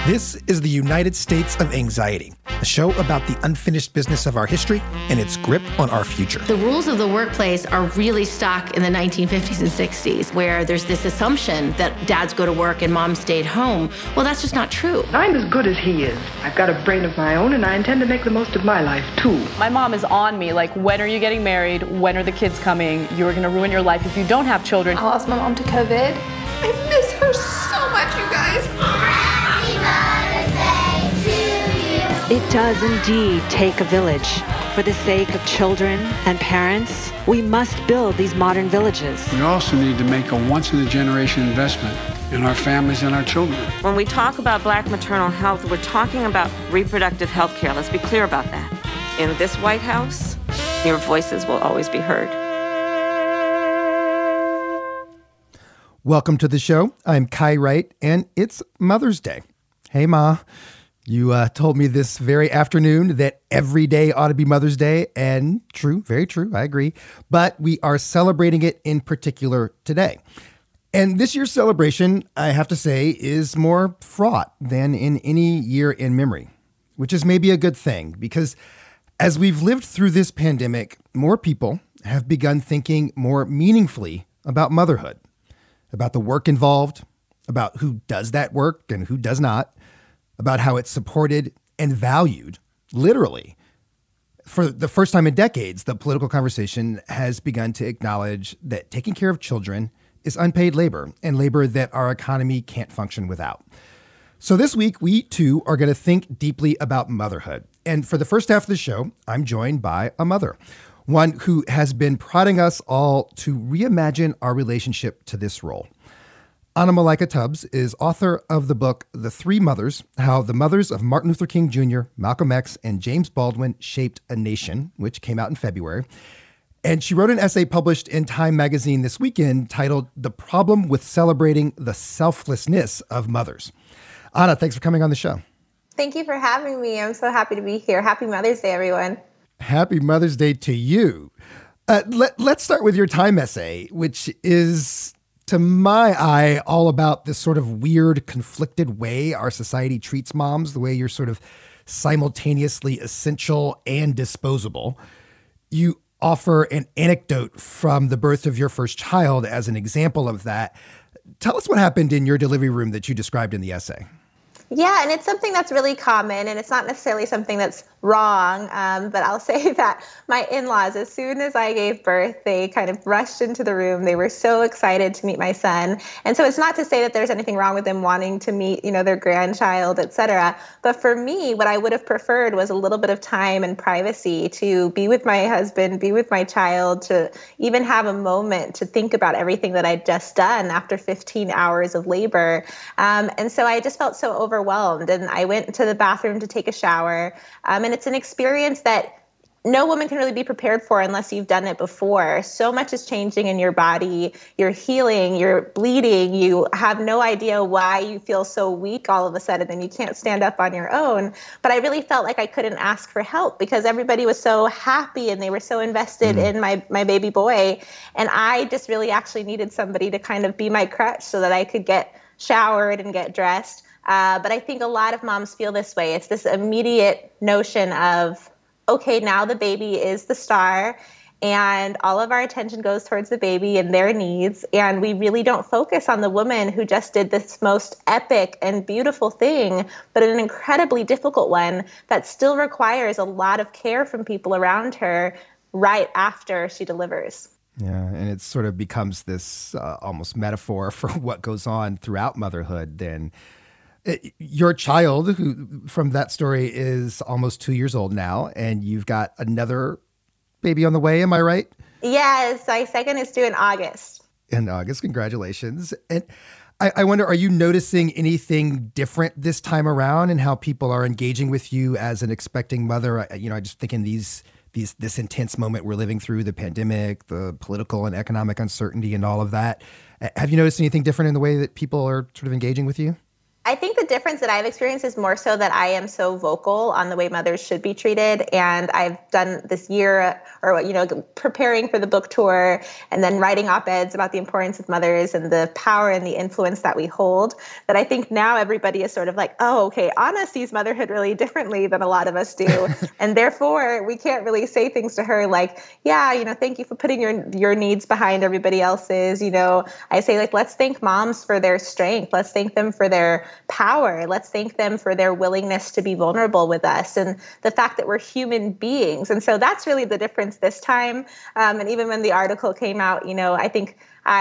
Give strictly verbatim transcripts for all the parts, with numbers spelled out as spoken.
This is the United States of Anxiety, a show about the unfinished business of our history and its grip on our future. The rules of the workplace are really stuck in the nineteen fifties and sixties, where there's this assumption that dads go to work and moms stayed home. Well, that's just not true. I'm as good as he is. I've got a brain of my own, and I intend to make the most of my life, too. My mom is on me, like, when are you getting married? When are the kids coming? You're going to ruin your life if you don't have children. I lost my mom to COVID. I miss her so much, you guys. It does indeed take a village. For the sake of children and parents, we must build these modern villages. We also need to make a once-in-a-generation investment in our families and our children. When we talk about black maternal health, we're talking about reproductive health care. Let's be clear about that. In this White House, your voices will always be heard. Welcome to the show. I'm Kai Wright, and it's Mother's Day. Hey, Ma. You uh, told me this very afternoon that every day ought to be Mother's Day, and true, very true, I agree. But we are celebrating it in particular today. And this year's celebration, I have to say, is more fraught than in any year in memory, which is maybe a good thing, because as we've lived through this pandemic, more people have begun thinking more meaningfully about motherhood, about the work involved, about who does that work and who does not, about how it's supported and valued, literally. For the first time in decades, the political conversation has begun to acknowledge that taking care of children is unpaid labor and labor that our economy can't function without. So this week, we too are going to think deeply about motherhood. And for the first half of the show, I'm joined by a mother, one who has been prodding us all to reimagine our relationship to this role. Anna Malaika Tubbs is author of the book, The Three Mothers, How the Mothers of Martin Luther King Junior, Malcolm X, and James Baldwin Shaped a Nation, which came out in February. And she wrote an essay published in Time magazine this weekend titled The Problem with Celebrating the Selflessness of Mothers. Anna, thanks for coming on the show. Thank you for having me. I'm so happy to be here. Happy Mother's Day, everyone. Happy Mother's Day to you. Uh, let, let's start with your Time essay, which is, to my eye, all about this sort of weird, conflicted way our society treats moms, the way you're sort of simultaneously essential and disposable. You offer an anecdote from the birth of your first child as an example of that. Tell us what happened in your delivery room that you described in the essay. Yeah, and it's something that's really common, and it's not necessarily something that's wrong, um, but I'll say that my in-laws, as soon as I gave birth, they kind of rushed into the room. They were so excited to meet my son. And so it's not to say that there's anything wrong with them wanting to meet, you know, their grandchild, et cetera. But for me, what I would have preferred was a little bit of time and privacy to be with my husband, be with my child, to even have a moment to think about everything that I'd just done after fifteen hours of labor. Um, and so I just felt so overwhelmed. overwhelmed. And I went to the bathroom to take a shower. Um, and it's an experience that no woman can really be prepared for unless you've done it before. So much is changing in your body. You're healing, you're bleeding. You have no idea why you feel so weak all of a sudden and you can't stand up on your own. But I really felt like I couldn't ask for help because everybody was so happy and they were so invested mm-hmm. in my, my baby boy. And I just really actually needed somebody to kind of be my crutch so that I could get showered and get dressed. Uh, but I think a lot of moms feel this way. It's this immediate notion of, okay, now the baby is the star and all of our attention goes towards the baby and their needs. And we really don't focus on the woman who just did this most epic and beautiful thing, but an incredibly difficult one that still requires a lot of care from people around her right after she delivers. Yeah, and it sort of becomes this uh, almost metaphor for what goes on throughout motherhood then. Your child, who from that story is almost two years old now, and you've got another baby on the way. Am I right? Yes, my second is due in August. In August, congratulations. And I, I wonder, are you noticing anything different this time around in how people are engaging with you as an expecting mother? You know, I just think in these these this intense moment we're living through, the pandemic, the political and economic uncertainty, and all of that. Have you noticed anything different in the way that people are sort of engaging with you? I think the difference that I've experienced is more so that I am so vocal on the way mothers should be treated. And I've done this year or, you know, preparing for the book tour and then writing op-eds about the importance of mothers and the power and the influence that we hold, that I think now everybody is sort of like, oh, okay, Anna sees motherhood really differently than a lot of us do. And therefore, we can't really say things to her like, yeah, you know, thank you for putting your, your needs behind everybody else's. You know, I say, like, let's thank moms for their strength. Let's thank them for their power. Let's thank them for their willingness to be vulnerable with us and the fact that we're human beings. And so that's really the difference this time. Um, and even when the article came out, you know, I think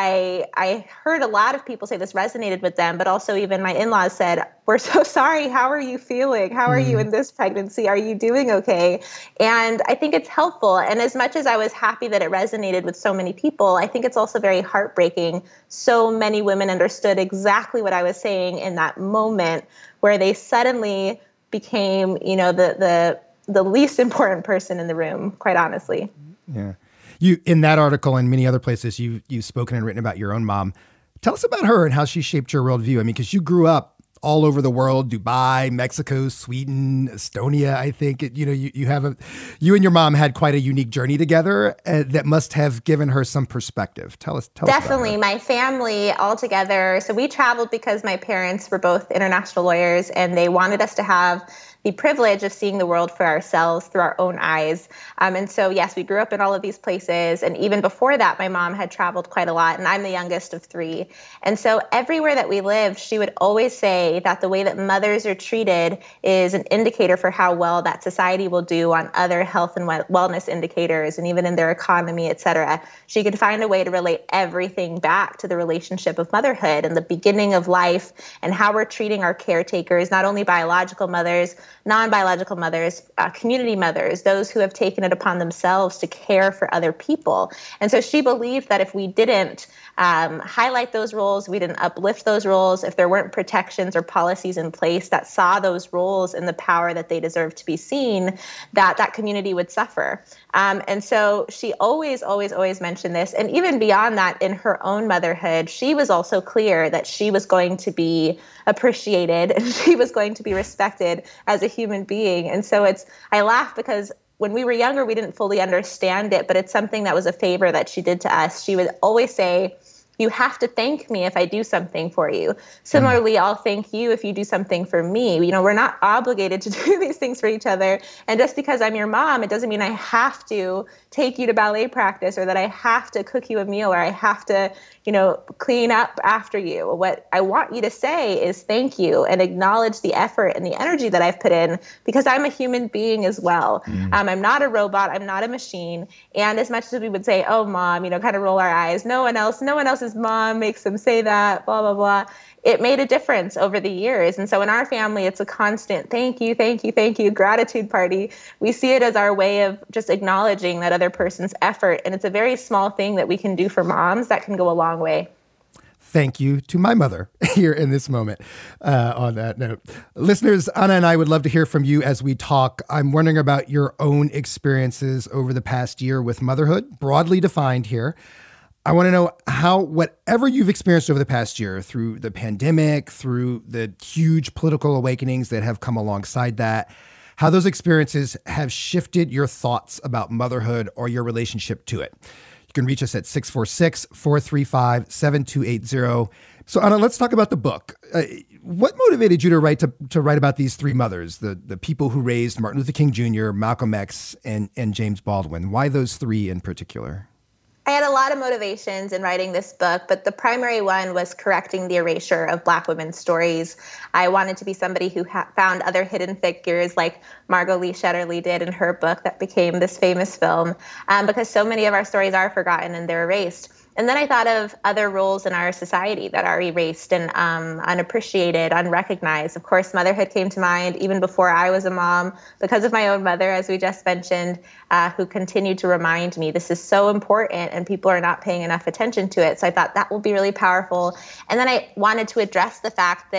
I I heard a lot of people say this resonated with them, but also even my in-laws said, we're so sorry. How are you feeling? How are mm. you in this pregnancy? Are you doing okay? And I think it's helpful. And as much as I was happy that it resonated with so many people, I think it's also very heartbreaking. So many women understood exactly what I was saying in that moment where they suddenly became, you know, the the the least important person in the room, quite honestly. Yeah. You, in that article and many other places, you, you've spoken and written about your own mom. Tell us about her and how she shaped your worldview. I mean, because you grew up all over the world, Dubai, Mexico, Sweden, Estonia, I think. You know, you, you have a, you and your mom had quite a unique journey together uh, that must have given her some perspective. Tell us, tell Definitely. us about my family all together. So we traveled because my parents were both international lawyers and they wanted us to have the privilege of seeing the world for ourselves through our own eyes. Um, and so, yes, we grew up in all of these places. And even before that, my mom had traveled quite a lot, and I'm the youngest of three. And so everywhere that we lived, she would always say that the way that mothers are treated is an indicator for how well that society will do on other health and wellness indicators, and even in their economy, et cetera. She could find a way to relate everything back to the relationship of motherhood and the beginning of life and how we're treating our caretakers, not only biological mothers, non-biological mothers, uh, community mothers, those who have taken it upon themselves to care for other people. And so she believed that if we didn't um, highlight those roles, we didn't uplift those roles, if there weren't protections or policies in place that saw those roles and the power that they deserve to be seen, that that community would suffer. Um, and so she always, always, always mentioned this. And even beyond that, in her own motherhood, she was also clear that she was going to be appreciated and she was going to be respected as a human being. And so it's, I laugh because when we were younger, we didn't fully understand it, but it's something that was a favor that she did to us. She would always say, you have to thank me if I do something for you. Similarly, I'll thank you if you do something for me. You know, we're not obligated to do these things for each other. And just because I'm your mom, it doesn't mean I have to take you to ballet practice or that I have to cook you a meal or I have to, you know, clean up after you. What I want you to say is thank you and acknowledge the effort and the energy that I've put in because I'm a human being as well. Mm. Um, I'm not a robot. I'm not a machine. And as much as we would say, oh, mom, you know, kind of roll our eyes, no one else, no one else's mom makes them say that, blah, blah, blah. It made a difference over the years. And so in our family, it's a constant thank you, thank you, thank you, gratitude party. We see it as our way of just acknowledging that other person's effort. And it's a very small thing that we can do for moms that can go a long way. Thank you to my mother here in this moment. Uh, on that note, listeners, Anna and I would love to hear from you as we talk. I'm wondering about your own experiences over the past year with motherhood, broadly defined here. I want to know how whatever you've experienced over the past year through the pandemic, through the huge political awakenings that have come alongside that, how those experiences have shifted your thoughts about motherhood or your relationship to it. You can reach us at six four six, four three five, seven two eight zero. So Anna, let's talk about the book. Uh, what motivated you to write to, to write about these three mothers, the, the people who raised Martin Luther King Junior, Malcolm X, and, and James Baldwin? Why those three in particular? I had a lot of motivations in writing this book, but the primary one was correcting the erasure of Black women's stories. I wanted to be somebody who ha- found other hidden figures like Margot Lee Shetterly did in her book that became this famous film, um, because so many of our stories are forgotten and they're erased. And then I thought of other roles in our society that are erased and um, unappreciated, unrecognized. Of course, motherhood came to mind even before I was a mom because of my own mother, as we just mentioned, uh, who continued to remind me this is so important and people are not paying enough attention to it. So I thought that will be really powerful. And then I wanted to address the fact that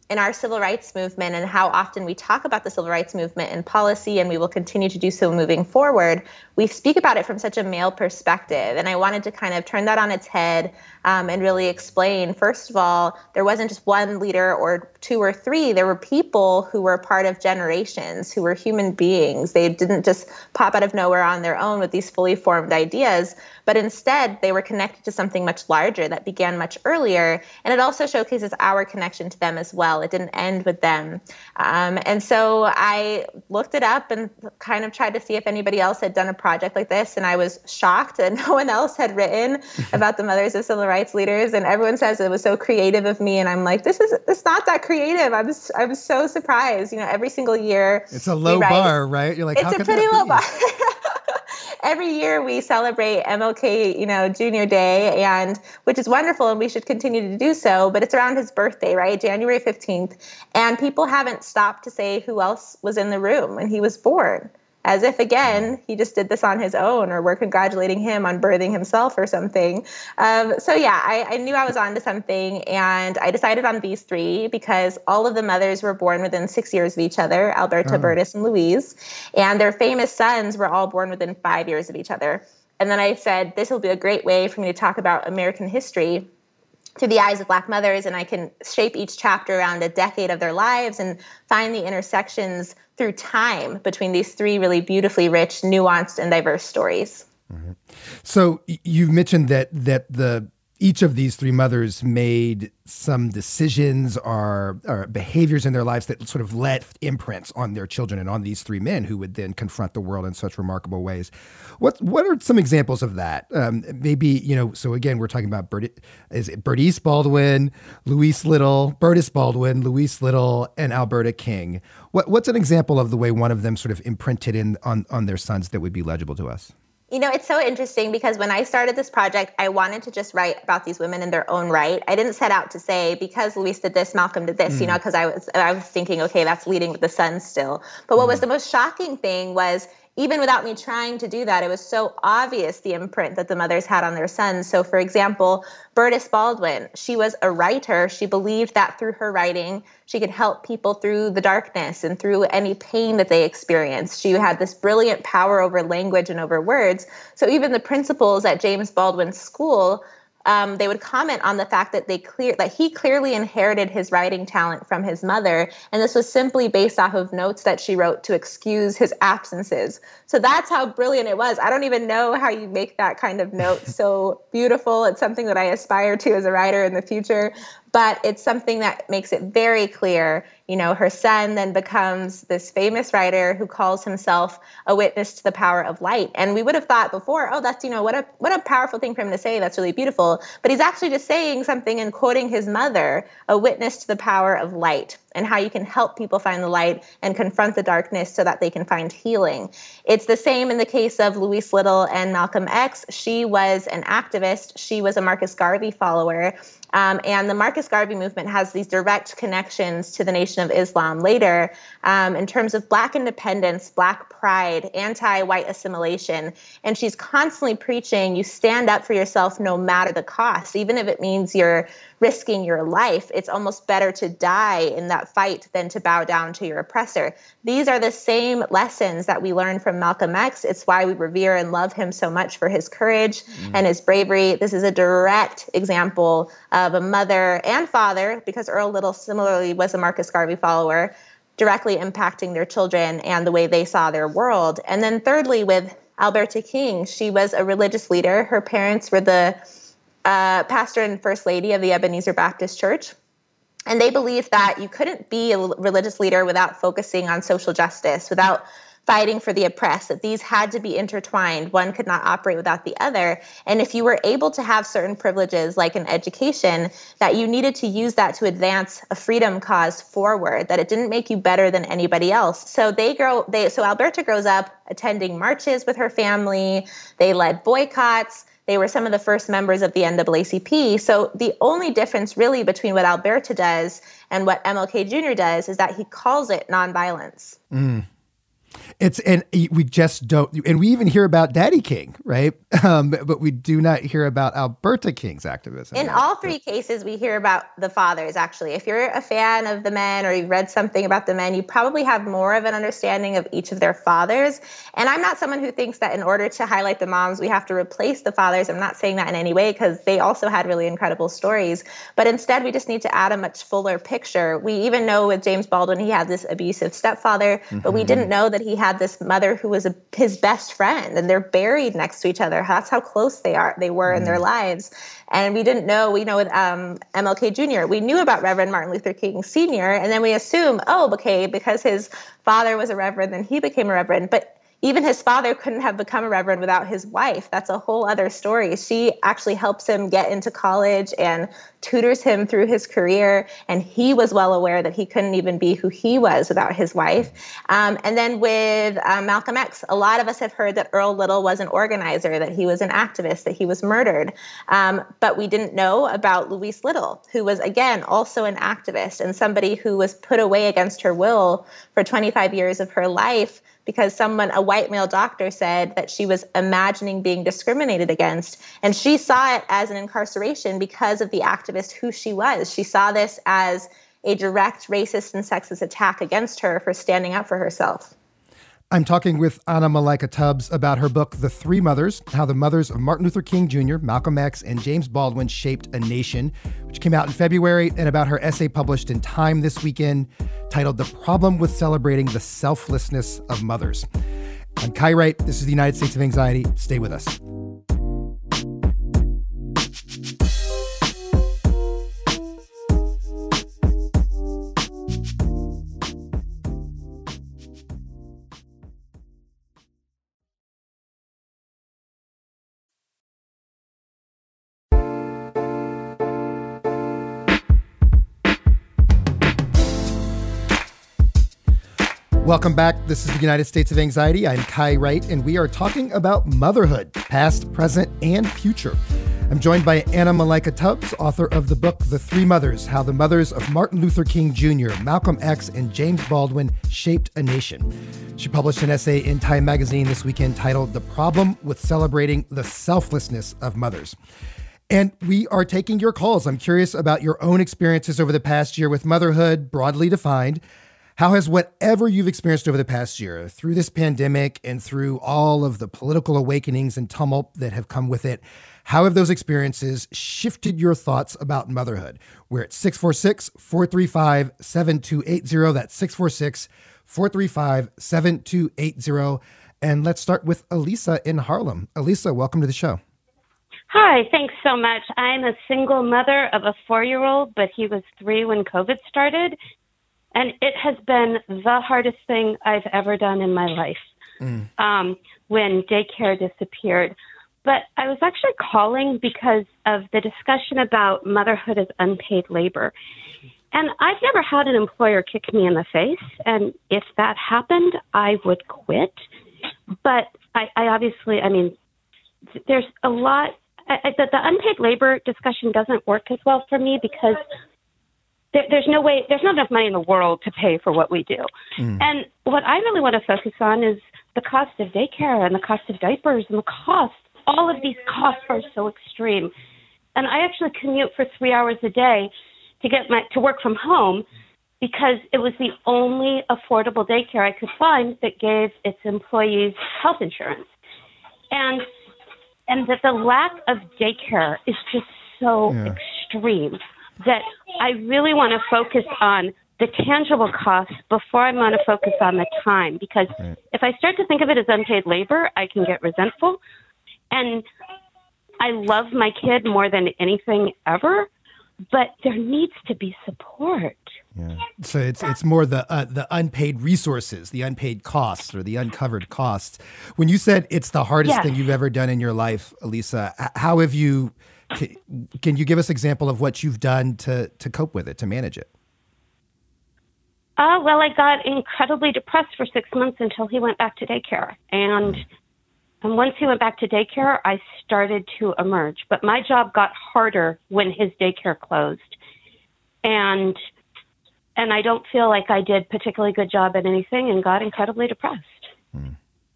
in our civil rights movement and how often we talk about the civil rights movement in policy, and we will continue to do so moving forward, we speak about it from such a male perspective. And I wanted to kind of turn that on its head um, and really explain, first of all, there wasn't just one leader or two or three. There were people who were part of generations, who were human beings. They didn't just pop out of nowhere on their own with these fully formed ideas, but instead they were connected to something much larger that began much earlier. And it also showcases our connection to them as well. It didn't end with them. Um, and so I looked it up and kind of tried to see if anybody else had done a project like this. And I was shocked that no one else had written about the mothers of civil rights leaders. And everyone says it was so creative of me. And I'm like, this is, it's not that creative. I was, I was so surprised. You know, every single year. It's a low bar, right? You're like, it's how a could pretty that low be? bar. Every year we celebrate M L K, you know, Junior Day, and which is wonderful, and we should continue to do so. But it's around his birthday, right, January fifteenth, and people haven't stopped to say who else was in the room when he was born, as if again he just did this on his own, or we're congratulating him on birthing himself or something. Um, so yeah, I, I knew I was onto something, and I decided on these three because all of the mothers were born within six years of each other: Alberta, oh. Bertus, and Louise, and their famous sons were all born within five years of each other. And then I said, this will be a great way for me to talk about American history through the eyes of Black mothers, and I can shape each chapter around a decade of their lives and find the intersections through time between these three really beautifully rich, nuanced, and diverse stories. Mm-hmm. So you've mentioned that that the each of these three mothers made some decisions or, or behaviors in their lives that sort of left imprints on their children and on these three men who would then confront the world in such remarkable ways. What what are some examples of that? Um, maybe, you know, so again, we're talking about Bert, is it Bernice Baldwin, Louise Little, Bertus Baldwin, Louise Little, and Alberta King. What what's an example of the way one of them sort of imprinted in on, on their sons that would be legible to us? You know, it's so interesting because when I started this project, I wanted to just write about these women in their own right. I didn't set out to say, because Louise did this, Malcolm did this, mm. you know, because I was I was thinking, okay, that's leading with the sons still. But what mm. was the most shocking thing was, even without me trying to do that, it was so obvious the imprint that the mothers had on their sons. So, for example, Bertus Baldwin, she was a writer. She believed that through her writing, she could help people through the darkness and through any pain that they experienced. She had this brilliant power over language and over words. So even the principals at James Baldwin's school, Um, they would comment on the fact that they clear that he clearly inherited his writing talent from his mother, and this was simply based off of notes that she wrote to excuse his absences. So that's how brilliant it was. I don't even know how you make that kind of note so beautiful. It's something that I aspire to as a writer in the future, but it's something that makes it very clear. You know, her son then becomes this famous writer who calls himself a witness to the power of light. And we would have thought before, oh, that's, you know, what a what a powerful thing for him to say. That's really beautiful. But he's actually just saying something and quoting his mother, a witness to the power of light, and how you can help people find the light and confront the darkness so that they can find healing. It's the same in the case of Louise Little and Malcolm X. She was an activist. She was a Marcus Garvey follower. Um, and the Marcus Garvey movement has these direct connections to the Nation of Islam later um, in terms of Black independence, Black pride, anti-white assimilation. And she's constantly preaching, you stand up for yourself no matter the cost, even if it means you're risking your life. It's almost better to die in that fight than to bow down to your oppressor. These are the same lessons that we learn from Malcolm X. It's why we revere and love him so much for his courage mm. and his bravery. This is a direct example of a mother and father, because Earl Little similarly was a Marcus Garvey follower, directly impacting their children and the way they saw their world. And then thirdly, with Alberta King, she was a religious leader. Her parents were the Uh, pastor and first lady of the Ebenezer Baptist Church. And they believed that you couldn't be a religious leader without focusing on social justice, without fighting for the oppressed, that these had to be intertwined. One could not operate without the other. And if you were able to have certain privileges, like an education, that you needed to use that to advance a freedom cause forward, that it didn't make you better than anybody else. So they grow, they, so Alberta grows up attending marches with her family. They led boycotts. They were some of the first members of the N double A C P. So the only difference really between what Alberta does and what M L K Junior does is that he calls it nonviolence. Mm. It's and we just don't, and we even hear about Daddy King, right? Um, but we do not hear about Alberta King's activism. In all three cases, we hear about the fathers, actually. If you're a fan of the men or you've read something about the men, you probably have more of an understanding of each of their fathers. And I'm not someone who thinks that in order to highlight the moms, we have to replace the fathers. I'm not saying that in any way, because they also had really incredible stories. But instead, we just need to add a much fuller picture. We even know with James Baldwin, he had this abusive stepfather, mm-hmm. but we didn't know that he had this mother who was a, his best friend, and they're buried next to each other. That's how close they are. They were mm. in their lives. And we didn't know, we know with um, M L K Junior, we knew about Reverend Martin Luther King Senior, and then we assume, oh, okay, because his father was a reverend, then he became a reverend. But even his father couldn't have become a reverend without his wife. That's a whole other story. She actually helps him get into college and tutors him through his career. And he was well aware that he couldn't even be who he was without his wife. Um, and then with um, Malcolm X, a lot of us have heard that Earl Little was an organizer, that he was an activist, that he was murdered. Um, but we didn't know about Louise Little, who was, again, also an activist and somebody who was put away against her will for twenty-five years of her life, because someone, a white male doctor, said that she was imagining being discriminated against. And she saw it as an incarceration because of the activist who she was. She saw this as a direct racist and sexist attack against her for standing up for herself. I'm talking with Anna Malaika Tubbs about her book, The Three Mothers, How the Mothers of Martin Luther King Junior, Malcolm X, and James Baldwin Shaped a Nation, which came out in February, and about her essay published in Time this weekend titled The Problem with Celebrating the Selflessness of Mothers. I'm Kai Wright. This is the United States of Anxiety. Stay with us. Welcome back. This is the United States of Anxiety. I'm Kai Wright, and we are talking about motherhood, past, present, and future. I'm joined by Anna Malaika Tubbs, author of the book, The Three Mothers, How the Mothers of Martin Luther King Junior, Malcolm X, and James Baldwin Shaped a Nation. She published an essay in Time magazine this weekend titled The Problem with Celebrating the Selflessness of Mothers. And we are taking your calls. I'm curious about your own experiences over the past year with motherhood, broadly defined. How has whatever you've experienced over the past year, through this pandemic and through all of the political awakenings and tumult that have come with it, how have those experiences shifted your thoughts about motherhood? We're at six four six, four three five, seven two eight zero. That's six four six, four three five, seven two eight zero. And let's start with Elisa in Harlem. Elisa, welcome to the show. Hi, thanks so much. I'm a single mother of a four-year-old, but he was three when COVID started. And it has been the hardest thing I've ever done in my life mm. um, when daycare disappeared. But I was actually calling because of the discussion about motherhood as unpaid labor. And I've never had an employer kick me in the face. And if that happened, I would quit. But I, I obviously, I mean, there's a lot. I, the, the unpaid labor discussion doesn't work as well for me because there's no way, there's not enough money in the world to pay for what we do. Mm. And what I really want to focus on is the cost of daycare and the cost of diapers and the cost. All of these costs are so extreme. And I actually commute for three hours a day to get my, to work from home because it was the only affordable daycare I could find that gave its employees health insurance. And, and that the lack of daycare is just so yeah. extreme that I really want to focus on the tangible costs before I'm going to focus on the time. Because right. if I start to think of it as unpaid labor, I can get resentful. And I love my kid more than anything ever, but there needs to be support. Yeah. So it's it's more the uh, the unpaid resources, the unpaid costs, or the uncovered costs. When you said it's the hardest yes. thing you've ever done in your life, Elisa, how have you? Can you give us an example of what you've done to, to cope with it, to manage it? Uh, well, I got incredibly depressed for six months until he went back to daycare. And, mm. and once he went back to daycare, I started to emerge. But my job got harder when his daycare closed. And and I don't feel like I did a particularly good job at anything and got incredibly depressed. Hmm.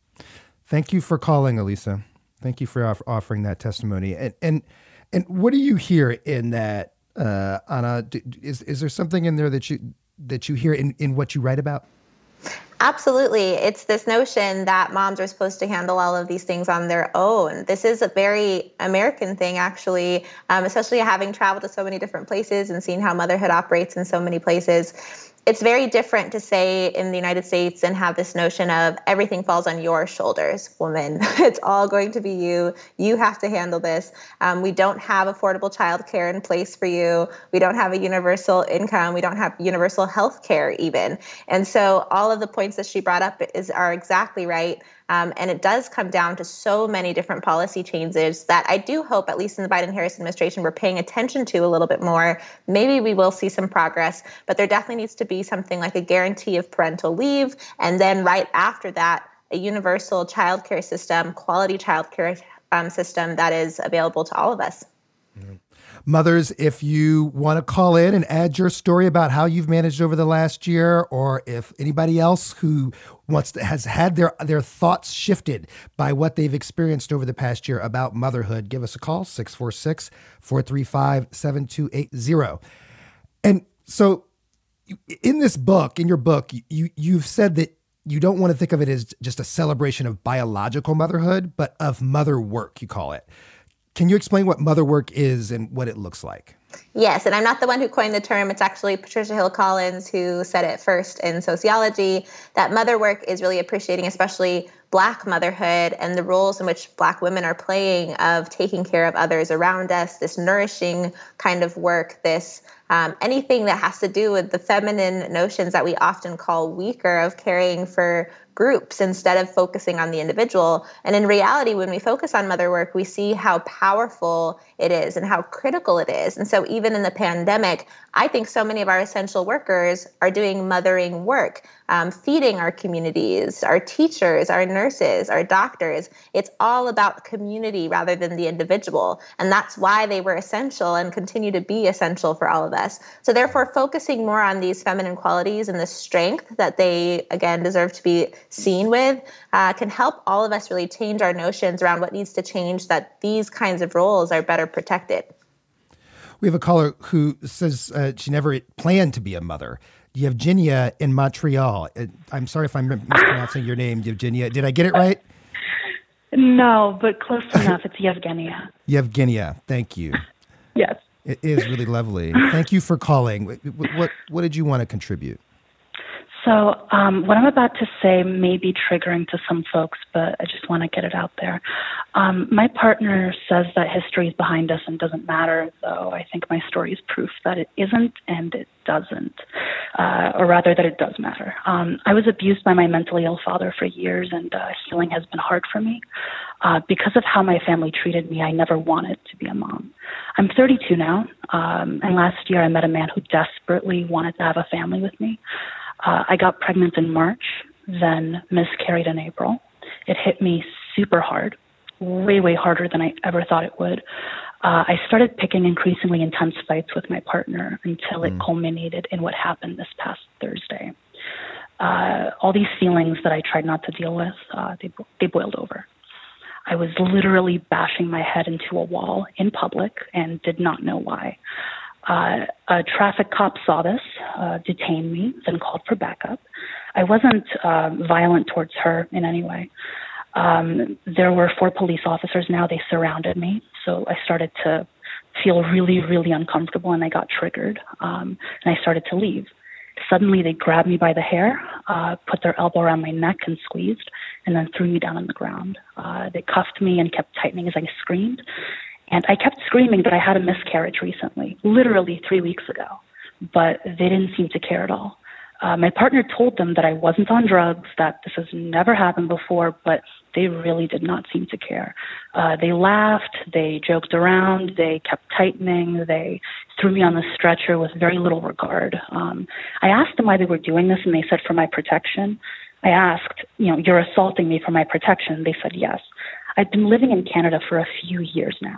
Thank you for calling, Elisa. Thank you for off- offering that testimony. And and and what do you hear in that, uh, Anna? D- Is is there something in there that you that you hear in, in what you write about? Absolutely. It's this notion that moms are supposed to handle all of these things on their own. This is a very American thing, actually, um, especially having traveled to so many different places and seeing how motherhood operates in so many places. It's very different to say in the United States and have this notion of everything falls on your shoulders, woman. It's all going to be you. You have to handle this. Um, we don't have affordable childcare in place for you. We don't have a universal income. We don't have universal health care even. And so all of the points that she brought up is are exactly right. Um, and it does come down to so many different policy changes that I do hope, at least in the Biden-Harris administration, we're paying attention to a little bit more. Maybe we will see some progress, but there definitely needs to be something like a guarantee of parental leave. And then right after that, a universal childcare system, quality childcare um, system that is available to all of us. Mm-hmm. Mothers, if you want to call in and add your story about how you've managed over the last year, or if anybody else who wants to, has had their, their thoughts shifted by what they've experienced over the past year about motherhood, give us a call, six four six, four three five, seven two eight zero. And so in this book, in your book, you, you've said that you don't want to think of it as just a celebration of biological motherhood, but of mother work, you call it. Can you explain what mother work is and what it looks like? Yes, and I'm not the one who coined the term. It's actually Patricia Hill Collins who said it first in sociology, that mother work is really appreciating especially Black motherhood and the roles in which Black women are playing of taking care of others around us, this nourishing kind of work, this um, anything that has to do with the feminine notions that we often call weaker, of caring for groups instead of focusing on the individual. And in reality, when we focus on mother work, we see how powerful it is and how critical it is. And so even in the pandemic, I think so many of our essential workers are doing mothering work, um, feeding our communities, our teachers, our nurses, our doctors. It's all about community rather than the individual. And that's why they were essential and continue to be essential for all of us. So therefore, focusing more on these feminine qualities and the strength that they, again, deserve to be seen with uh, can help all of us really change our notions around what needs to change, that these kinds of roles are better protected. We have a caller who says uh, she never planned to be a mother. Yevgenia in Montreal. I'm sorry if I'm mispronouncing your name, Yevgenia. Did I get it right? No, but close enough. It's Yevgenia. Yevgenia, thank you. Yes. It is really lovely. Thank you for calling. What, what, what did you want to contribute? So um, what I'm about to say may be triggering to some folks, but I just want to get it out there. Um, my partner says that history is behind us and doesn't matter, though I think my story is proof that it isn't and it doesn't, uh, or rather that it does matter. Um, I was abused by my mentally ill father for years, and uh, healing has been hard for me. Uh, because of how my family treated me, I never wanted to be a mom. I'm thirty-two now, um, and last year I met a man who desperately wanted to have a family with me. Uh, I got pregnant in March, then miscarried in April. It hit me super hard, way, way harder than I ever thought it would. Uh, I started picking increasingly intense fights with my partner until it mm. culminated in what happened this past Thursday. Uh, all these feelings that I tried not to deal with, uh, they, they boiled over. I was literally bashing my head into a wall in public and did not know why. Uh, a traffic cop saw this, uh, detained me, then called for backup. I wasn't uh, violent towards her in any way. Um, there were four police officers now. They surrounded me, so I started to feel really, really uncomfortable, and I got triggered, um, and I started to leave. Suddenly, they grabbed me by the hair, uh, put their elbow around my neck and squeezed, and then threw me down on the ground. Uh, they cuffed me and kept tightening as I screamed. And I kept screaming that I had a miscarriage recently, literally three weeks ago, but they didn't seem to care at all. Uh, my partner told them that I wasn't on drugs, that this has never happened before, but they really did not seem to care. Uh, they laughed, they joked around, they kept tightening, they threw me on the stretcher with very little regard. Um, I asked them why they were doing this, and they said for my protection. I asked, you know, you're assaulting me for my protection. They said yes. I've been living in Canada for a few years now,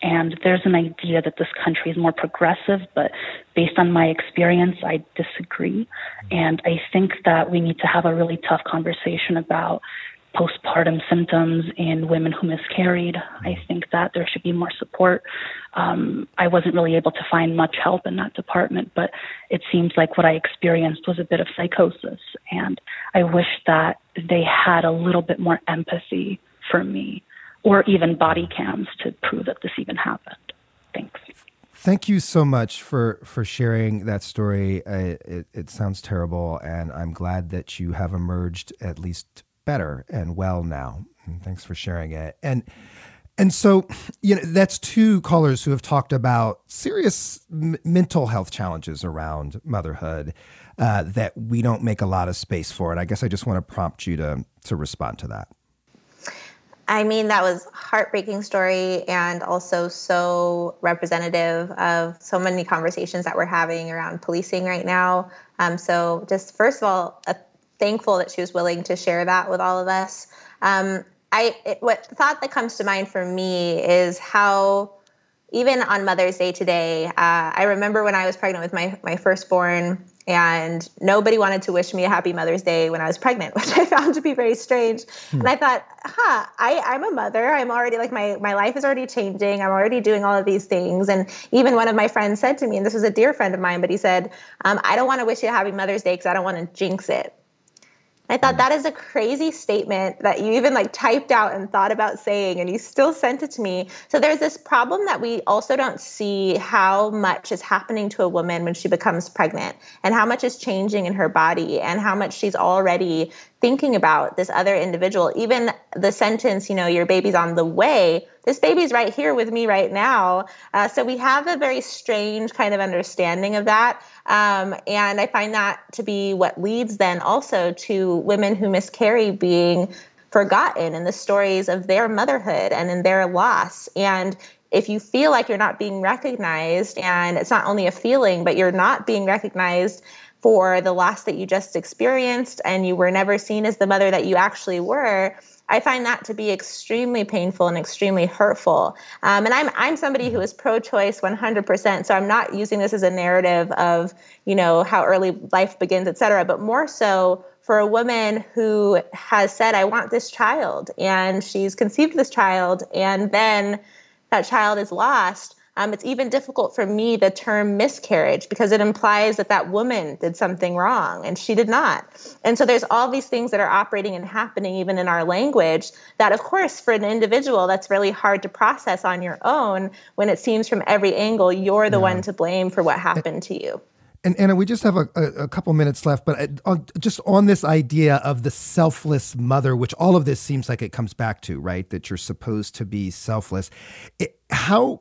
And there's an idea that this country is more progressive, but based on my experience, I disagree. And I think that we need to have a really tough conversation about postpartum symptoms in women who miscarried. I think that there should be more support. Um, I wasn't really able to find much help in that department, but it seems like what I experienced was a bit of psychosis. And I wish that they had a little bit more empathy for me, or even body cams to prove that this even happened. Thanks. Thank you so much for, for sharing that story. Uh, it, it sounds terrible, and I'm glad that you have emerged at least better and well now. And thanks for sharing it. And and so, you know, that's two callers who have talked about serious m- mental health challenges around motherhood uh, that we don't make a lot of space for. And I guess I just want to prompt you to to respond to that. I mean, that was a heartbreaking story and also so representative of so many conversations that we're having around policing right now. Um, so just first of all, a thankful that she was willing to share that with all of us. Um, I it, what thought that comes to mind for me is how even on Mother's Day today, uh, I remember when I was pregnant with my my firstborn, and nobody wanted to wish me a happy Mother's Day when I was pregnant, which I found to be very strange. Hmm. And I thought, huh, I, I'm a mother. I'm already like my, my life is already changing. I'm already doing all of these things. And even one of my friends said to me, and this was a dear friend of mine, but he said, um, I don't want to wish you a happy Mother's Day because I don't want to jinx it. I thought that is a crazy statement that you even like typed out and thought about saying, and you still sent it to me. So there's this problem that we also don't see how much is happening to a woman when she becomes pregnant, and how much is changing in her body, and how much she's already thinking about this other individual. Even the sentence, you know, your baby's on the way, this baby's right here with me right now. Uh, so we have a very strange kind of understanding of that. Um, and I find that to be what leads then also to women who miscarry being forgotten in the stories of their motherhood and in their loss. And if you feel like you're not being recognized, and it's not only a feeling, but you're not being recognized for the loss that you just experienced, and you were never seen as the mother that you actually were, I find that to be extremely painful and extremely hurtful. Um, and I'm I'm somebody who is pro-choice one hundred percent, so I'm not using this as a narrative of, you know, how early life begins, et cetera, but more so for a woman who has said, I want this child, and she's conceived this child, and then that child is lost. Um, it's even difficult for me, the term miscarriage, because it implies that that woman did something wrong, and she did not. And so there's all these things that are operating and happening even in our language that, of course, for an individual, that's really hard to process on your own when it seems from every angle you're the yeah. one to blame for what happened to you. And Anna, we just have a, a, a couple minutes left, but uh, just on this idea of the selfless mother, which all of this seems like it comes back to, right? That you're supposed to be selfless. It, how...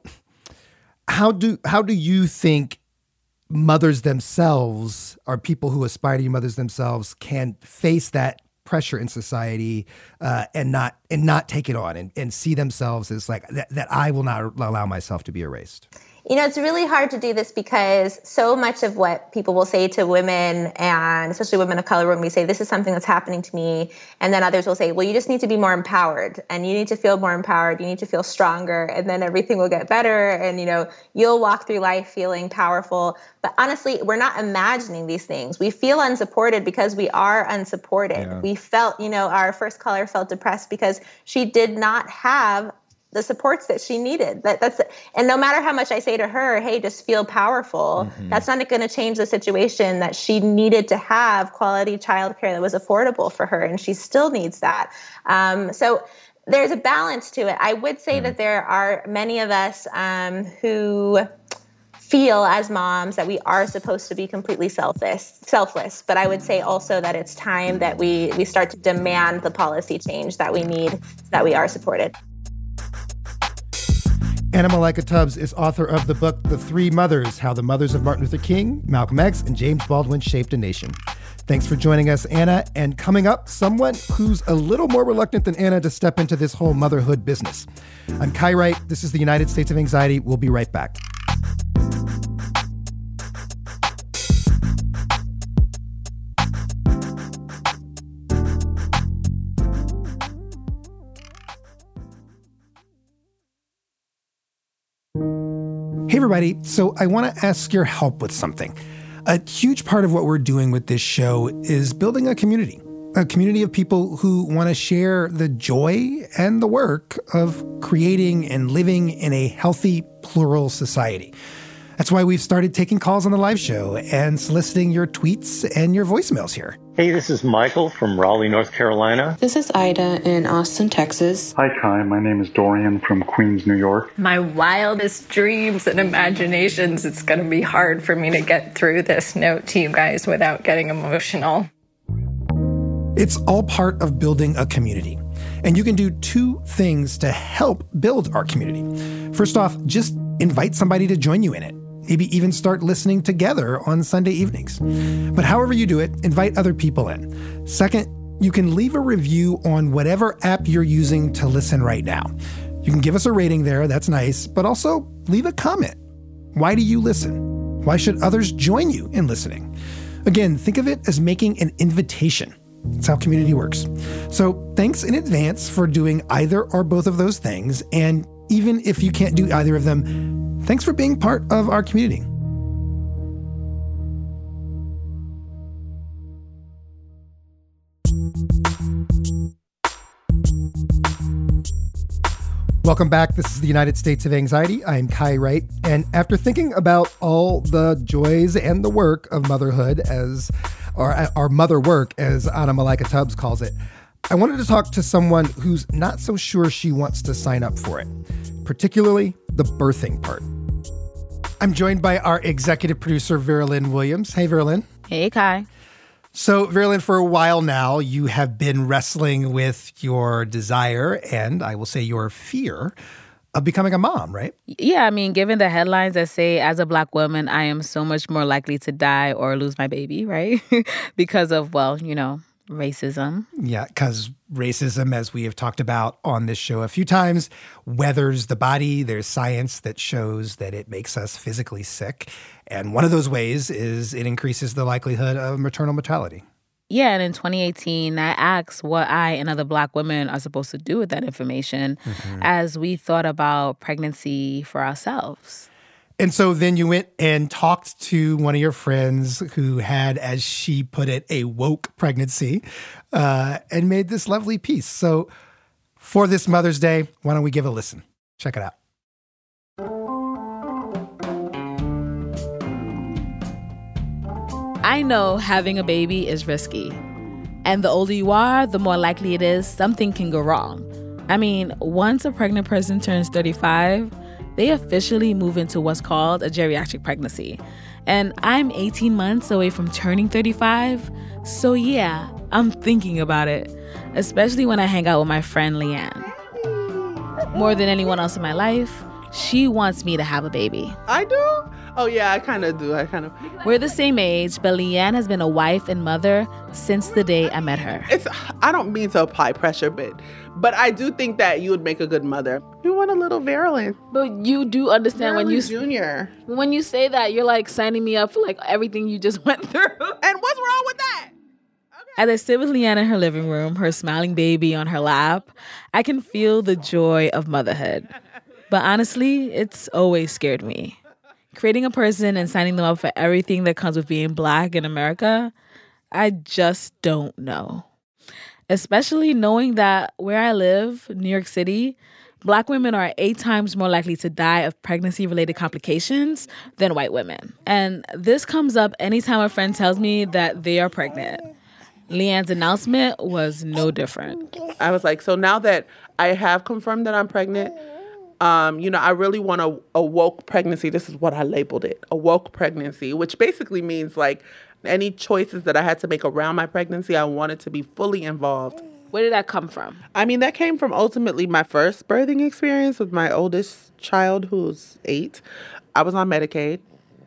How do how do you think mothers themselves, or people who aspire to be mothers themselves, can face that pressure in society uh, and not and not take it on and, and see themselves as like that, that I will not allow myself to be erased? You know, it's really hard to do this because so much of what people will say to women, and especially women of color, when we say this is something that's happening to me, and then others will say, well, you just need to be more empowered, and you need to feel more empowered, you need to feel stronger, and then everything will get better, and, you know, you'll walk through life feeling powerful. But honestly, we're not imagining these things. We feel unsupported because we are unsupported. Yeah. We felt, you know, our first caller felt depressed because she did not have the supports that she needed. That that's and no matter how much I say to her, hey, just feel powerful, mm-hmm. that's not going to change the situation that she needed to have quality childcare that was affordable for her, and she still needs that. Um, so there's a balance to it. I would say mm-hmm. that there are many of us um, who feel as moms that we are supposed to be completely selfless, selfless. But I would say also that it's time that we we start to demand the policy change that we need so that we are supported. Anna Malaika Tubbs is author of the book, The Three Mothers, How the Mothers of Martin Luther King, Malcolm X, and James Baldwin Shaped a Nation. Thanks for joining us, Anna. And coming up, someone who's a little more reluctant than Anna to step into this whole motherhood business. I'm Kai Wright. This is the United States of Anxiety. We'll be right back. Hey, everybody. So I want to ask your help with something. A huge part of what we're doing with this show is building a community, a community of people who want to share the joy and the work of creating and living in a healthy, plural society. That's why we've started taking calls on the live show and soliciting your tweets and your voicemails here. Hey, this is Michael from Raleigh, North Carolina. This is Ida in Austin, Texas. Hi, Kai. My name is Dorian from Queens, New York. My wildest dreams and imaginations, it's going to be hard for me to get through this note to you guys without getting emotional. It's all part of building a community. And you can do two things to help build our community. First off, just invite somebody to join you in it. Maybe even start listening together on Sunday evenings. But however you do it, invite other people in. Second, you can leave a review on whatever app you're using to listen right now. You can give us a rating there, that's nice, but also leave a comment. Why do you listen? Why should others join you in listening? Again, think of it as making an invitation. That's how community works. So thanks in advance for doing either or both of those things. And even if you can't do either of them, thanks for being part of our community. Welcome back. This is the United States of Anxiety. I'm Kai Wright. And after thinking about all the joys and the work of motherhood, as or our mother work, as Anna Malika Tubbs calls it, I wanted to talk to someone who's not so sure she wants to sign up for it, particularly the birthing part. I'm joined by our executive producer, Vera Lynn Williams. Hey, Vera Lynn. Hey, Kai. So, Vera Lynn, for a while now, you have been wrestling with your desire and, I will say, your fear of becoming a mom, right? Yeah, I mean, given the headlines that say, as a Black woman, I am so much more likely to die or lose my baby, right? Because of, well, you know, racism. Yeah, because racism, as we have talked about on this show a few times, weathers the body. There's science that shows that it makes us physically sick. And one of those ways is it increases the likelihood of maternal mortality. Yeah, and in twenty eighteen, I asked what I and other Black women are supposed to do with that information mm-hmm. as we thought about pregnancy for ourselves. And so then you went and talked to one of your friends who had, as she put it, a woke pregnancy uh, and made this lovely piece. So for this Mother's Day, why don't we give it a listen? Check it out. I know having a baby is risky. And the older you are, the more likely it is something can go wrong. I mean, once a pregnant person turns thirty-five, they officially move into what's called a geriatric pregnancy. And I'm eighteen months away from turning thirty-five, so yeah, I'm thinking about it, especially when I hang out with my friend Leanne. More than anyone else in my life, she wants me to have a baby. I do? Oh yeah, I kind of do. I kind of. We're the same age, but Leanne has been a wife and mother since the day I met her. It's. I don't mean to apply pressure, but, but I do think that you would make a good mother. You want a little Vera Lynn. But you do understand when you Junior. When you say that, you're like signing me up for like everything you just went through. And what's wrong with that? Okay. As I sit with Leanne in her living room, her smiling baby on her lap, I can feel the joy of motherhood. But honestly, it's always scared me. Creating a person and signing them up for everything that comes with being Black in America, I just don't know. Especially knowing that where I live, New York City, Black women are eight times more likely to die of pregnancy-related complications than white women. And this comes up anytime a friend tells me that they are pregnant. Leanne's announcement was no different. I was like, so now that I have confirmed that I'm pregnant, Um, you know, I really want a, a woke pregnancy. This is what I labeled it, a woke pregnancy, which basically means like any choices that I had to make around my pregnancy, I wanted to be fully involved. Where did that come from? I mean, that came from ultimately my first birthing experience with my oldest child, who's eight. I was on Medicaid.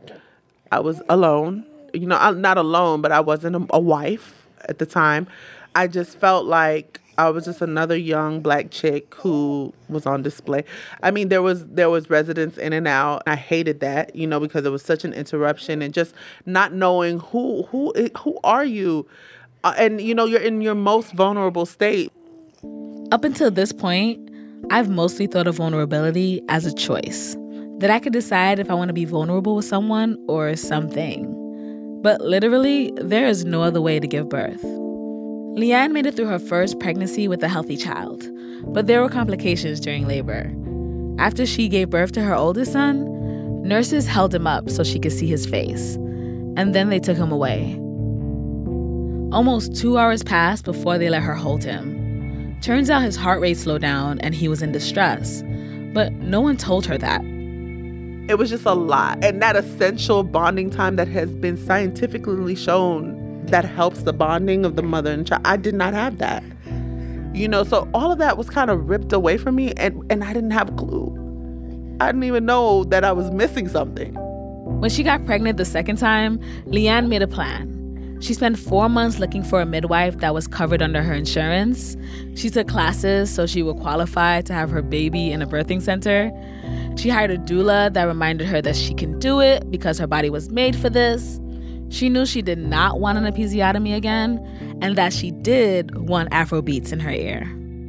I was alone. You know, I'm not alone, but I wasn't a, a wife at the time. I just felt like I was just another young Black chick who was on display. I mean, there was there was residents in and out. I hated that, you know, because it was such an interruption and just not knowing who who who are you, uh, and you know, you're in your most vulnerable state. Up until this point, I've mostly thought of vulnerability as a choice. That I could decide if I want to be vulnerable with someone or something. But literally, there is no other way to give birth. Leanne made it through her first pregnancy with a healthy child, but there were complications during labor. After she gave birth to her oldest son, nurses held him up so she could see his face, and then they took him away. Almost two hours passed before they let her hold him. Turns out his heart rate slowed down and he was in distress, but no one told her that. It was just a lot. And that essential bonding time that has been scientifically shown that helps the bonding of the mother and child, I did not have that. You know, so all of that was kind of ripped away from me, and, and I didn't have a clue. I didn't even know that I was missing something. When she got pregnant the second time, Leanne made a plan. She spent four months looking for a midwife that was covered under her insurance. She took classes so she would qualify to have her baby in a birthing center. She hired a doula that reminded her that she can do it because her body was made for this. She knew she did not want an episiotomy again, and that she did want Afro beats in her ear.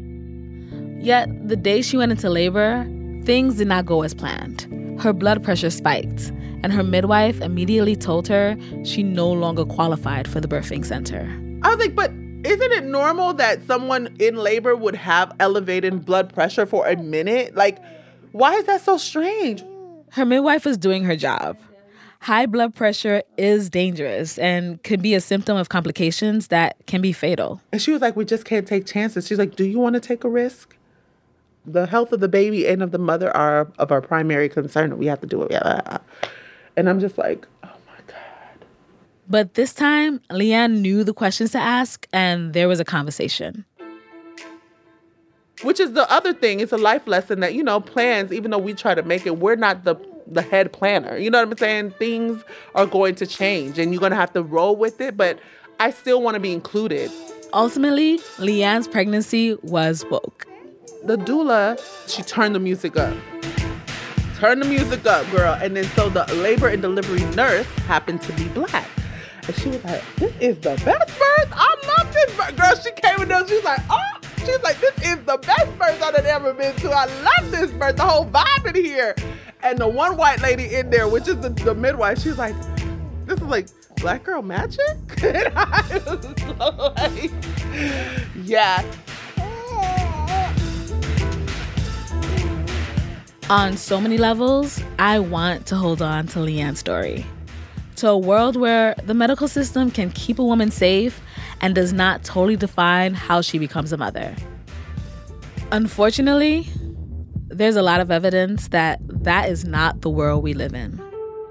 Yet, the day she went into labor, things did not go as planned. Her blood pressure spiked, and her midwife immediately told her she no longer qualified for the birthing center. I was like, but isn't it normal that someone in labor would have elevated blood pressure for a minute? Like, why is that so strange? Her midwife was doing her job. High blood pressure is dangerous and can be a symptom of complications that can be fatal. And she was like, we just can't take chances. She's like, do you want to take a risk? The health of the baby and of the mother are of our primary concern. We have to do it. And I'm just like, oh my God. But this time, Leanne knew the questions to ask, and there was a conversation. Which is the other thing. It's a life lesson that, you know, plans, even though we try to make it, we're not the the head planner. You know what I'm saying? Things are going to change and you're going to have to roll with it, but I still want to be included. Ultimately, Leanne's pregnancy was woke. The doula, she turned the music up. Turn the music up, girl. And then so the labor and delivery nurse happened to be Black. And she was like, this is the best birth. I love this birth. Girl, she came in there, she was like, oh, she's like, this is the best birth I've ever been to. I love this birth, the whole vibe in here. And the one white lady in there, which is the, the midwife, she's like, this is like Black girl magic? And I was so like, yeah. On so many levels, I want to hold on to Leanne's story. To a world where the medical system can keep a woman safe and does not totally define how she becomes a mother. Unfortunately, there's a lot of evidence that that is not the world we live in.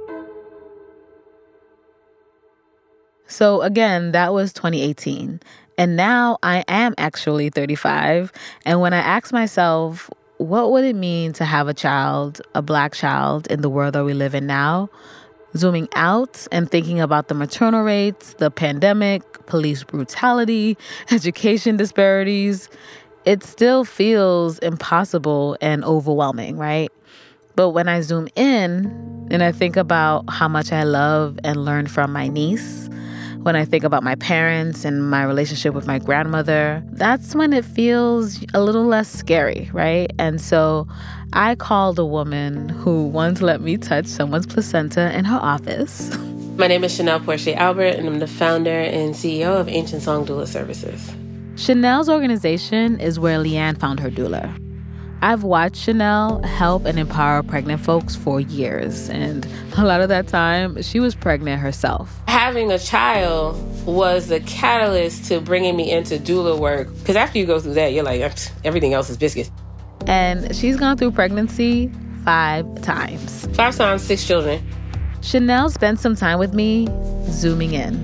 So again, that was twenty eighteen. And now I am actually thirty-five. And when I ask myself, what would it mean to have a child, a Black child, in the world that we live in now? Zooming out and thinking about the maternal rates, the pandemic, police brutality, education disparities, it still feels impossible and overwhelming, right? But when I zoom in and I think about how much I love and learn from my niece, when I think about my parents and my relationship with my grandmother, that's when it feels a little less scary, right? And so I called a woman who once let me touch someone's placenta in her office. My name is Chanel Porche Albert, and I'm the founder and C E O of Ancient Song Doula Services. Chanel's organization is where Leanne found her doula. I've watched Chanel help and empower pregnant folks for years, and a lot of that time, she was pregnant herself. Having a child was the catalyst to bringing me into doula work, because after you go through that, you're like, everything else is biscuits. And she's gone through pregnancy five times. Five times, six children. Chanel spent some time with me zooming in.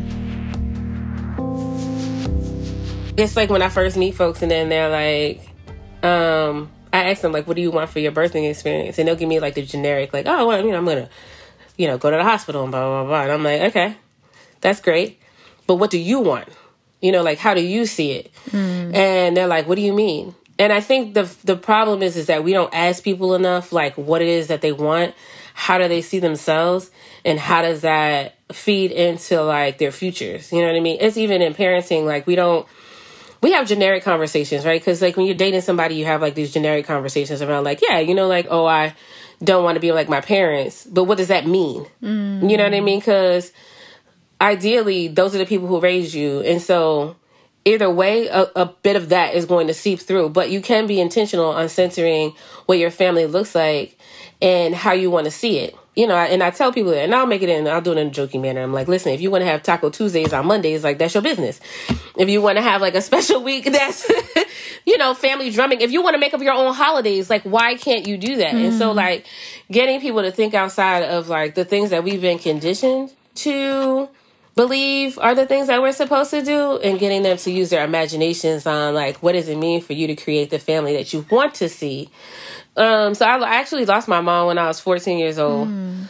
It's like when I first meet folks and then they're like, um... I ask them, like, what do you want for your birthing experience? And they'll give me, like, the generic, like, oh, well, you know, I'm going to, you know, go to the hospital and blah, blah, blah. And I'm like, okay, that's great. But what do you want? You know, like, how do you see it? Mm. And they're like, what do you mean? And I think the the problem is, is that we don't ask people enough, like, what it is that they want. How do they see themselves? And how does that feed into, like, their futures? You know what I mean? It's even in parenting, like, we don't, we have generic conversations, right? Because like when you're dating somebody, you have like these generic conversations around like, yeah, you know, like, oh, I don't want to be like my parents. But what does that mean? Mm. You know what I mean? Because ideally, those are the people who raised you. And so either way, a, a bit of that is going to seep through. But you can be intentional on centering what your family looks like and how you want to see it. You know, and I tell people that, and I'll make it in, I'll do it in a joking manner. I'm like, listen, if you want to have Taco Tuesdays on Mondays, like, that's your business. If you want to have, like, a special week that's, you know, family drumming. If you want to make up your own holidays, like, why can't you do that? Mm. And so, like, getting people to think outside of, like, the things that we've been conditioned to believe are the things that we're supposed to do, and getting them to use their imaginations on, like, what does it mean for you to create the family that you want to see? Um, so I actually lost my mom when I was fourteen years old. Mm.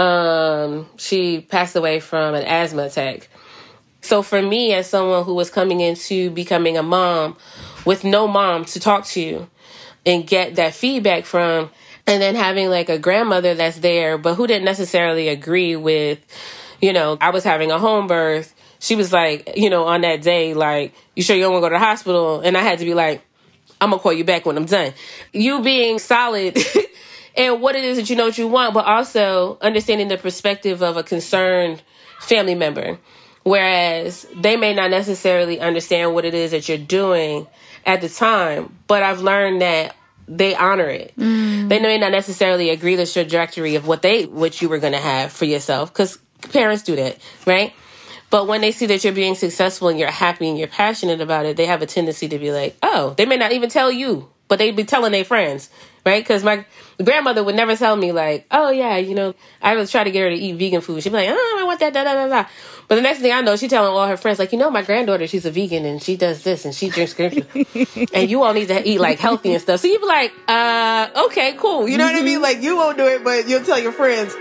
Um, she passed away from an asthma attack. So for me, as someone who was coming into becoming a mom with no mom to talk to and get that feedback from, and then having like a grandmother that's there, but who didn't necessarily agree with, you know, I was having a home birth. She was like, you know, on that day, like, you sure you don't want to go to the hospital? And I had to be like, I'm going to call you back when I'm done. You being solid and what it is that you know what you want, but also understanding the perspective of a concerned family member. Whereas they may not necessarily understand what it is that you're doing at the time, but I've learned that they honor it. Mm. They may not necessarily agree with the trajectory of what they, what you were going to have for yourself, because parents do that, right? But when they see that you're being successful and you're happy and you're passionate about it, they have a tendency to be like, oh, they may not even tell you, but they'd be telling their friends, right? Because my grandmother would never tell me like, oh, yeah, you know, I would try to get her to eat vegan food. She'd be like, oh, I want that, da, da, da, da. But the next thing I know, she's telling all her friends, like, you know, my granddaughter, she's a vegan and she does this and she drinks grapefruit. And you all need to eat like healthy and stuff. So you'd be like, uh, okay, cool. You know mm-hmm. what I mean? Like, you won't do it, but you'll tell your friends.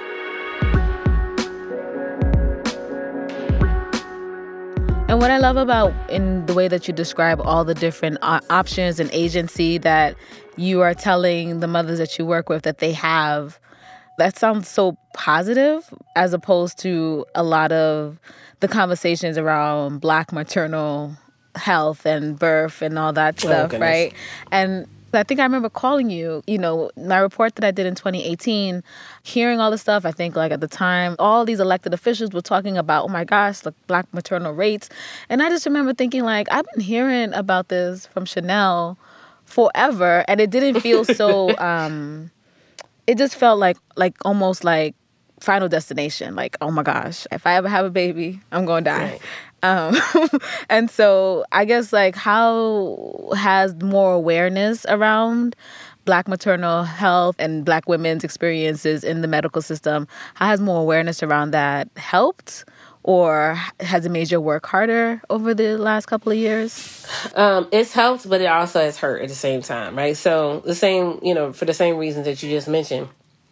And what I love about in the way that you describe all the different uh, options and agency that you are telling the mothers that you work with that they have, that sounds so positive, as opposed to a lot of the conversations around Black maternal health and birth and all that stuff, oh, right? And I think I remember calling you, you know, my report that I did in twenty eighteen, hearing all this stuff. I think like at the time, all these elected officials were talking about, oh my gosh, the Black maternal rates. And I just remember thinking like, I've been hearing about this from Chanel forever. And it didn't feel so, um, it just felt like, like almost like Final Destination. Like, oh my gosh, if I ever have a baby, I'm going to die. Right. Um, and so I guess like how has more awareness around Black maternal health and Black women's experiences in the medical system, how has more awareness around that helped, or has it made your work harder over the last couple of years? Um, it's helped, but it also has hurt at the same time, right? So the same, you know, for the same reasons that you just mentioned.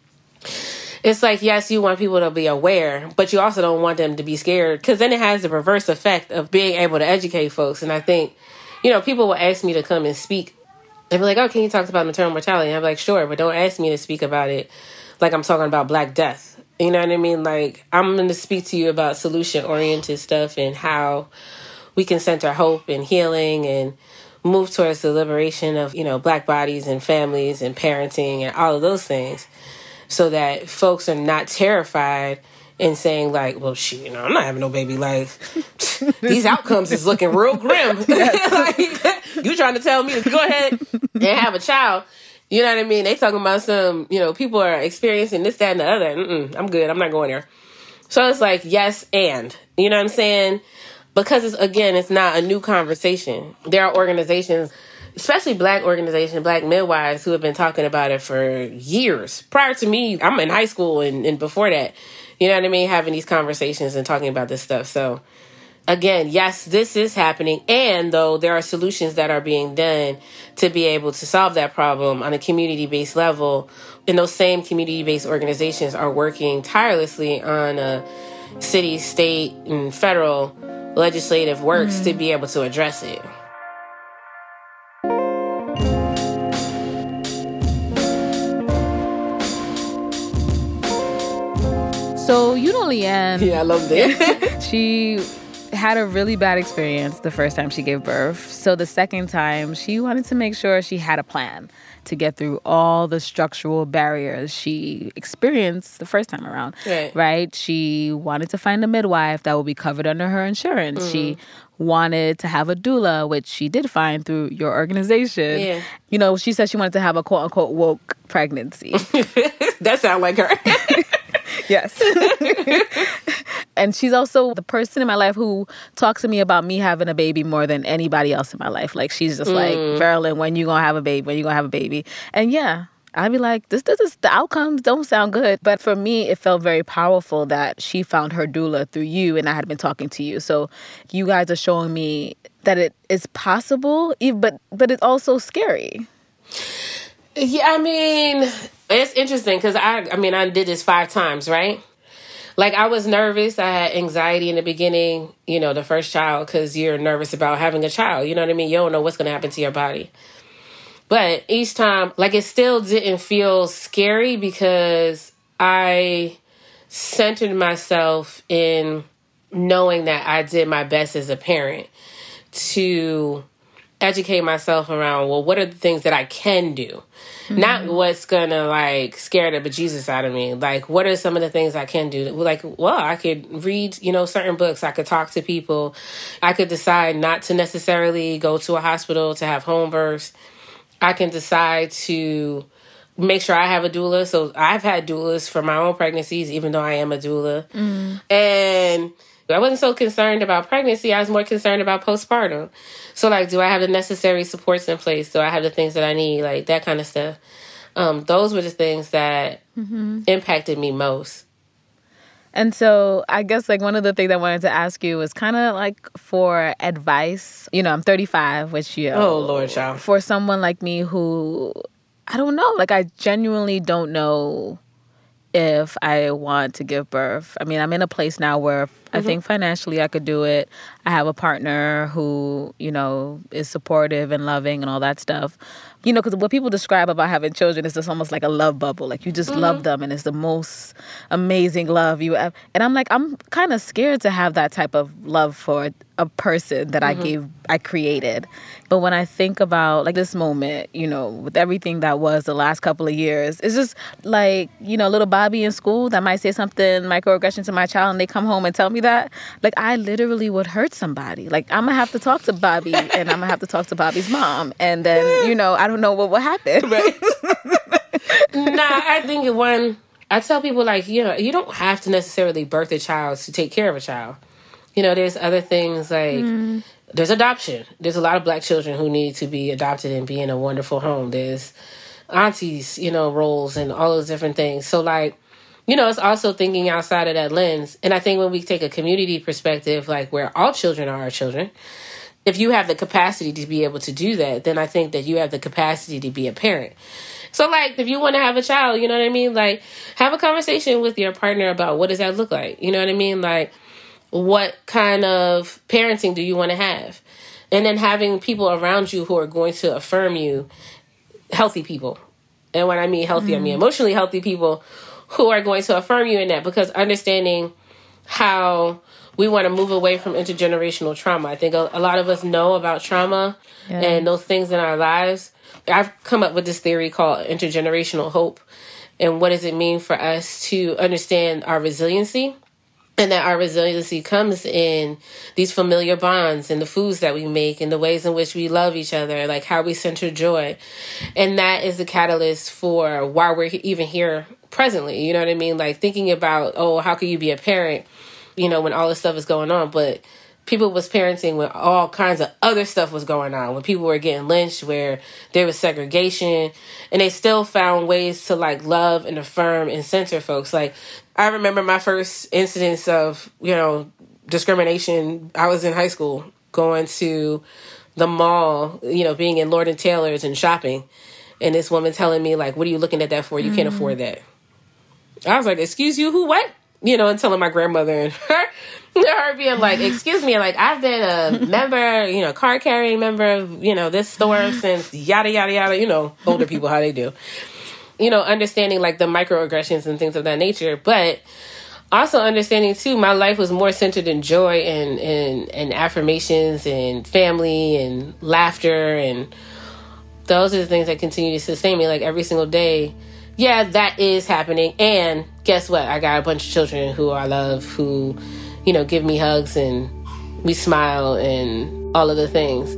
It's like, yes, you want people to be aware, but you also don't want them to be scared, because then it has the reverse effect of being able to educate folks. And I think, you know, people will ask me to come and speak. They'll be like, oh, can you talk about maternal mortality? And I'm like, sure, but don't ask me to speak about it like I'm talking about Black death. You know what I mean? Like, I'm going to speak to you about solution-oriented stuff and how we can center hope and healing and move towards the liberation of, you know, Black bodies and families and parenting and all of those things, so that folks are not terrified and saying like, well, shit, you know, I'm not having no baby. Like, these outcomes is looking real grim. Like, you trying to tell me to go ahead and have a child. You know what I mean? They talking about some, you know, people are experiencing this, that, and the other. Mm-mm, I'm good. I'm not going there. So it's like, yes, and. You know what I'm saying? Because, it's again, it's not a new conversation. There are organizations, especially Black organizations, Black midwives, who have been talking about it for years. Prior to me, I'm in high school and, and before that, you know what I mean, having these conversations and talking about this stuff. So, again, yes, this is happening. And, though, there are solutions that are being done to be able to solve that problem on a community-based level. And those same community-based organizations are working tirelessly on a city, state, and federal legislative works mm-hmm. to be able to address it. So, you know Leanne. Yeah, I love that. She had a really bad experience the first time she gave birth. So the second time, she wanted to make sure she had a plan to get through all the structural barriers she experienced the first time around. Right. Right? She wanted to find a midwife that would be covered under her insurance. Mm-hmm. She wanted to have a doula, which she did find through your organization. Yeah. You know, she said she wanted to have a quote-unquote woke pregnancy. That sounds like her. Yes. And she's also the person in my life who talks to me about me having a baby more than anybody else in my life. Like, she's just mm. like, Verlyn, when you gonna have a baby? When you gonna have a baby? And yeah, I'd be like, this, this, this, the outcomes don't sound good. But for me, it felt very powerful that she found her doula through you, and I had been talking to you. So you guys are showing me that it is possible, but but it's also scary. Yeah, I mean, it's interesting because I, I mean, I did this five times, right? Like, I was nervous. I had anxiety in the beginning, you know, the first child, because you're nervous about having a child. You know what I mean? You don't know what's going to happen to your body. But each time, like, it still didn't feel scary because I centered myself in knowing that I did my best as a parent to educate myself around, well, what are the things that I can do? Mm-hmm. Not what's gonna, like, scare the bejesus out of me. Like, what are some of the things I can do? Like, well, I could read, you know, certain books. I could talk to people. I could decide not to necessarily go to a hospital to have home births. I can decide to make sure I have a doula. So I've had doulas for my own pregnancies, even though I am a doula. Mm. And I wasn't so concerned about pregnancy. I was more concerned about postpartum. So, like, do I have the necessary supports in place? Do I have the things that I need? Like, that kind of stuff. Um, those were the things that mm-hmm. impacted me most. And so I guess, like, one of the things I wanted to ask you was kind of, like, for advice. You know, I'm thirty-five, which, you know. Oh, Lord, child. For someone like me who, I don't know. Like, I genuinely don't know if I want to give birth. I mean, I'm in a place now where mm-hmm. I think financially I could do it. I have a partner who, you know, is supportive and loving and all that stuff. You know, because what people describe about having children is just almost like a love bubble. Like, you just mm-hmm. love them, and it's the most amazing love you have. And I'm like, I'm kind of scared to have that type of love for a person that mm-hmm. I gave, I created. But when I think about, like, this moment, you know, with everything that was the last couple of years, it's just like, you know, little Bobby in school that might say something, microaggression to my child, and they come home and tell me that. Like, I literally would hurt somebody. Like, I'm going to have to talk to Bobby, and I'm going to have to talk to Bobby's mom. And then, you know, I don't know what will happen. Right. Nah, I think one, I tell people, like, you know, you don't have to necessarily birth a child to take care of a child. You know, there's other things like mm. there's adoption. There's a lot of Black children who need to be adopted and be in a wonderful home. There's aunties, you know, roles and all those different things. So, like, you know, it's also thinking outside of that lens. And I think when we take a community perspective, like, where all children are our children, if you have the capacity to be able to do that, then I think that you have the capacity to be a parent. So, like, if you want to have a child, you know what I mean? Like, have a conversation with your partner about what does that look like? You know what I mean? Like, what kind of parenting do you want to have? And then having people around you who are going to affirm you, healthy people. And when I mean healthy, mm-hmm. I mean emotionally healthy people who are going to affirm you in that, because understanding how we want to move away from intergenerational trauma. I think a, a lot of us know about trauma yeah. and those things in our lives. I've come up with this theory called intergenerational hope. And what does it mean for us to understand our resiliency? And that our resiliency comes in these familiar bonds and the foods that we make and the ways in which we love each other, like how we center joy. And that is the catalyst for why we're even here presently. You know what I mean? Like, thinking about, oh, how can you be a parent, you know, when all this stuff is going on? But people was parenting when all kinds of other stuff was going on, when people were getting lynched, where there was segregation, and they still found ways to, like, love and affirm and center folks. Like, I remember my first incidents of, you know, discrimination. I was in high school going to the mall, you know, being in Lord and Taylor's and shopping. And this woman telling me, like, what are you looking at that for? You mm-hmm. can't afford that. I was like, excuse you, who, what? You know, and telling my grandmother and her, her being like, excuse me, like, I've been a member, you know, card carrying member of, you know, this store since yada, yada, yada, you know, older people, how they do. You know, understanding, like, the microaggressions and things of that nature. But also understanding too, my life was more centered in joy and, and, and affirmations and family and laughter. And those are the things that continue to sustain me, like every single day. Yeah, that is happening. And guess what? I got a bunch of children who I love, who, you know, give me hugs and we smile and all of the things.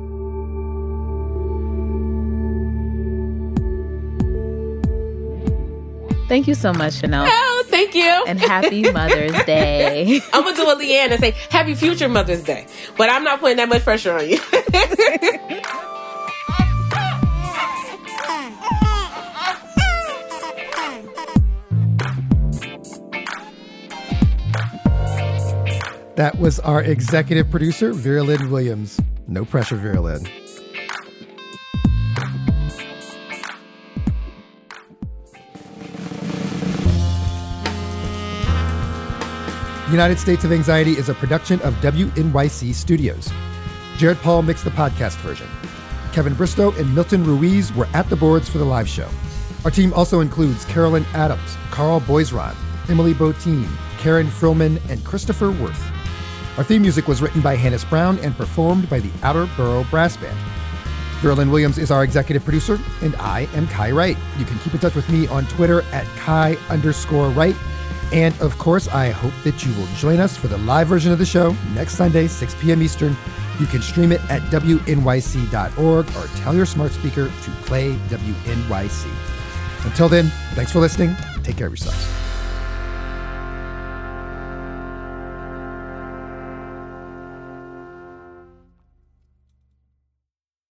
Thank you so much, Chanel. Oh, thank you. And happy Mother's Day. I'm going to do a Leanne and say, happy future Mother's Day. But I'm not putting that much pressure on you. That was our executive producer, Vera Lynn Williams. No pressure, Vera Lynn. United States of Anxiety is a production of W N Y C Studios. Jared Paul mixed the podcast version. Kevin Bristow and Milton Ruiz were at the boards for the live show. Our team also includes Carolyn Adams, Carl Boisron, Emily Botine, Karen Frillman, and Christopher Worth. Our theme music was written by Hannes Brown and performed by the Outer Borough Brass Band. Vera Lynn Williams is our executive producer, and I am Kai Wright. You can keep in touch with me on Twitter at Kai underscore Wright. And of course, I hope that you will join us for the live version of the show next Sunday, six p.m. Eastern. You can stream it at W N Y C dot org or tell your smart speaker to play W N Y C. Until then, thanks for listening. Take care of yourselves.